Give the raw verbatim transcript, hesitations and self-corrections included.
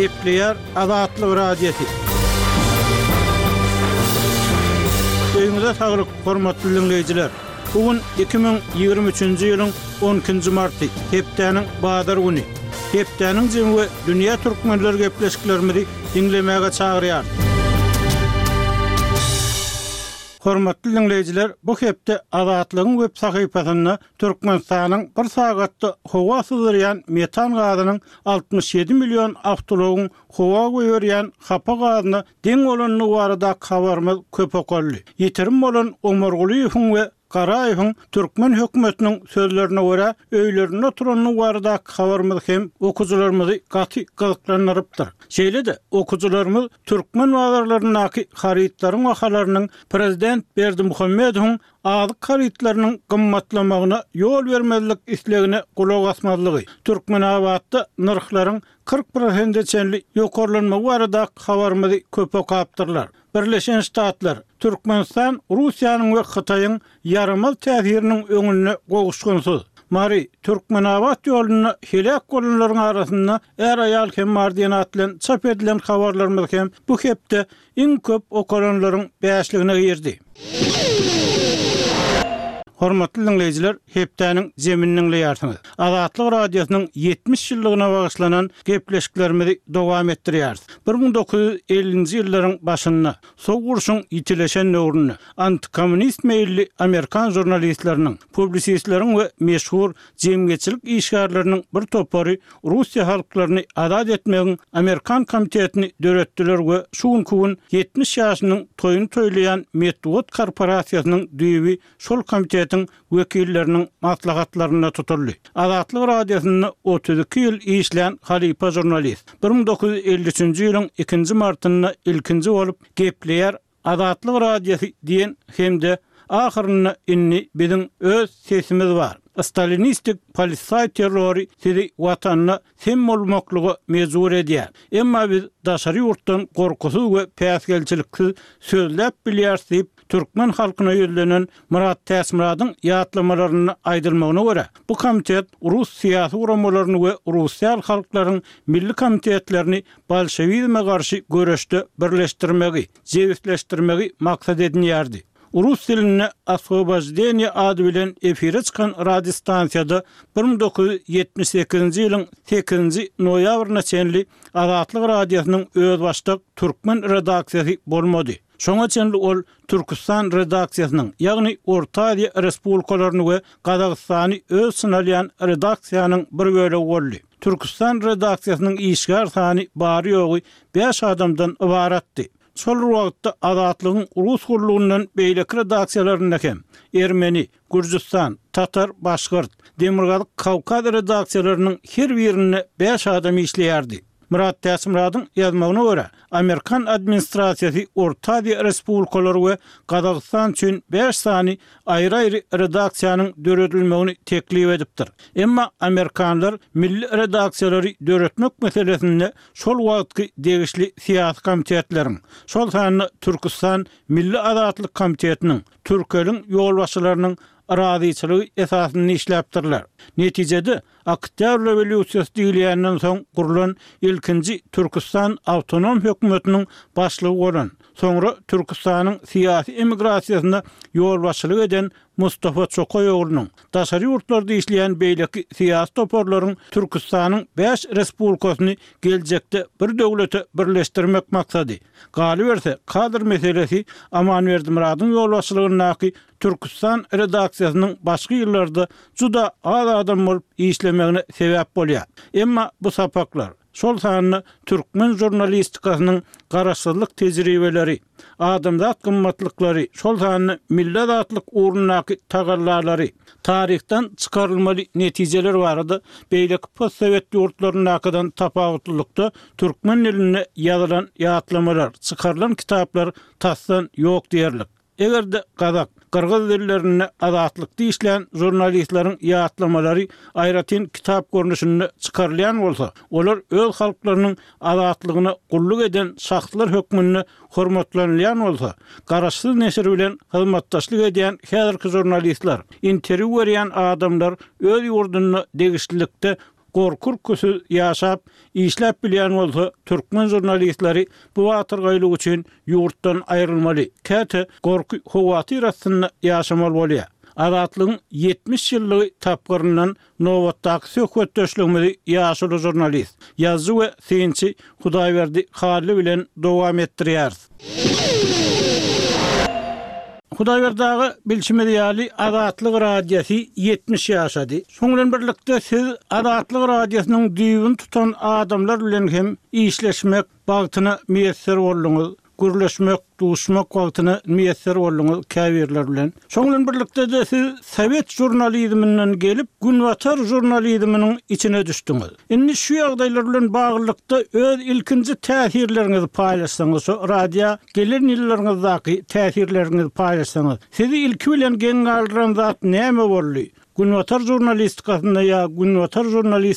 Gepleýär Azatlyk radiosi. Öýüňize saglyk, hormatly dinleýijiler. Bugün iki bin ýygrimi üçinji ýylyň on ikinji marty, hepdeniň Badar güni. Hepdeniň jemgy dünýä türkmenler gepleşiklerimizi dinlemäge çagyrýar. Hormatly dinleýijiler, bu hepde Azatlygyň web sahypasyna Türkmenistanyň bir sagatda howa syzyrýan metan gazynyň altmış ýedi million awtologyň howa goýurýan hapa gazyny deň bolanyny barada habarymyz köp okolly. Ýetirim bolan Omurgulyýewiň we Garaýewiň Türkmen hökümetiniň sözlerine görä öýlerinde oturanyň barada habarymyz hem okuwçylarymyzy gaty gyzyklandyrypdyr. Şeýle-de okuwçylarymyz Türkmen wagtlarynyň haritlaryň wahalarynyň prezident Berdimuhammedowyň azyk haritlarynyň gymmatlamagyna ýol bermezlik islegine kulak asmazlygy, Türkmen awatda narhlaryň kırk prosent çenli ýokarlanma barada habarymyzy köp okapdyrlar. Birleşen Ştatlar, Türkmenistan, Russiýanyň we Hytaýyň ýarymyl täsiriniň öňüne gowuşgansyz. Mari Türkmen awat ýoluny helak bolanlaryň arasynda er aýal hem mardiýan atlan çap edilen habarlarymyz hem bu hepde iň köp okalanlaryň beşligine girdi. Hormatly dinleýijiler, hepdeniň zemininiň ýartyny. Azatlyk radiosynyň ýetmiş ýyllygyna bagyşlanan gepleşiklerimizi dowam etdirýär. bir bin dokuz ýüz ellinji ýyllaryň başynda sowgurşyň ýitileşen nöwrüni antikommunist meýilli Amerikan jurnalistleriniň, publisistleriň we meşhur jemgyýetçilik işgärleriniň bir topary Russiýa halklaryny azat etmegiň Amerikan komitetini döretdiler we şuň gün ýetmiş ýaşynyň toýuny toýlayan Medved korporasiýasynyň düýbi şol komitet wekilleriniň maslahatlaryna tutuldy. Azatlyk radiosyny otuz iki ýyl işleýän Halipa jurnalist bir bin dokuz ýüz elli üçinji ýylyň ikinji martyna ilkinji bolup Gepleýär Azatlyk radiosi diýen hemde ahyrynda inni biziň öz sesimiz bar. Stalinistik polisay terrori sizi watanyna hem bolmaklygy mejbur edýär. Emma biz daşary ýurtdan gorkusuz we päsgelçilikli sözläp bilýärsiz Türkmen halkyna ýöllenen Murat Täsmiradyň ýatlamalaryny aýdylmagyna görä, bu komitet Rus syýasy uramalaryny we Russiýa halklarynyň milli komitetlerini bolşewizme garşy göreşde birleşdirmegi, jewitleşdirmegi maksat edinýärdi. Rus diline Osvobождение ady bilen efire çykan radio stansiýada bir bin dokuz ýüz ýetmiş sekizinji ýylyň sekizinji noýabryna çenli Azatlyk radiosynyň öz başlyk türkmen redaksiýasy bolmady. Şoňa çenli ol Türkistan redaksiýasynyň, ýagny Orta Aziýa respublikalaryny we Gazagystany öz synalýan redaksiýanyň bir bölegi boldy. Türkistan redaksiýasynyň işgär sany bary ýogy beş adamdan ibaratdy. Şol wagtda Azatlygyň Rus gurulundan beýleki redaksiýalaryna hem Ermeni, Gürjistan, Tatar, Başgyrt, Demirgazyk, Kawkaz redaksiýalarynyň her birine beş adam işleýärdi. Murat Täsmiradyň ýazmagyna görä, Amerikan administrasiýasy Orta Aziýa respublikalary we Gazagstan üçin beş sany aýry-aýry redaksiýanyň döredilmegini teklip edipdir. Emma Amerikanlar milli redaksiýalary döretmek meselesinde şol wagtky degişli syýasy komitetleriň, şol sany Türkistan Milli Azatlyk Komitetiniň, Türkeliň ýolbaşçylarynyň araziçiligi esasyny işläpdirler. Netijede Oktyabr rewolýusiýasy diýilýänden soň gurulan ilkinji Türkistan awtonom hökümetiniň başlygy bolan, soňra Türkistanyň syýasy emigrasiýasyna ýolbaşçylyk eden Mustafa Çokoýoğlunyň daşary ýurtlarda işleýän beýleki syýasy toparlaryň Türkistanyň beş respublikasyny geljekde bir döwlete birleşdirmek maksady. Galy berse kadr meselesi Amanberdi Muradyň ýolbaşçylygyny Türkistan redaksiýasynyň başga ýyllarda juda az adam bolup işlemegine sebäp bolýar. Emma bu sapaklar şol sanyny türkmen jurnalistikasynyň garaşsyzlyk tejribeleri, adamzat gymmatlyklary, şol sanyny millet atlyk uğrunaky tagallalary, tarihten çykarylmaly netijeler barady. Beýleki postsovet ýurtlarynyň tapawutlykda türkmen diline ýazylan ýatlamalar, çykarylan kitaplar tasdan ýok diýerlik. Egerde Kazak, Kırgız dillerine azatlıkta işleyen jurnalistlerin ýatlamalary aýratyn kitap görnüşinde çykarylýan bolsa, olar öz halklarının azatlygyna gulluk eden şahslar hökmüne hormatlanýan bolsa, garaşsyz neşir bilen hyzmatdaşlyk edýän häzirki jurnalistler, interwýu berýän adamlar öz ýurduny degişlikde gorkur küsü ýaşap işläp bilýän bolsa, türkmen jurnalistleri bu watyrgaýlyk üçin ýurtdan aýrylmaly. Käte gorky howaty arasynda ýaşamaly bolýar. Azatlygyň yetmiş ýyllygy tapgyryndan nowatdaky söhbetdeşligimizi ýaşaly jurnalist, ýazgy we synçy Hudaýberdi Halil bilen dowam etdirýär. Hudaýberdagy bilşimde ýaly Azatlyk radiosu yetmiş ýaşady. Şoňlan birlikde siz Azatlyk radiosynyň düýbün tutan adamlar bilen hem işleşmek bagtyna meýesser bolduňyz. Gürleşmek, duşmak wagtyna meýesser bolduňyz käbirler bilen. Şoňlan birlikde de siz Sowet jurnalizminden gelip Günwatar jurnalizminiň içine düşdiňiz. Indi şu ýagdaýlar bilen baglykda öz ilkinji täsirlerinizi paýlaşsaňyz, radio gelen ýyllaryňyzdaky täsirlerinizi paýlaşsaňyz, sizi ilki bilen geň galdyran zat näme boldy? Günwatar jurnalistikasynda ýa Günwatar jurnalist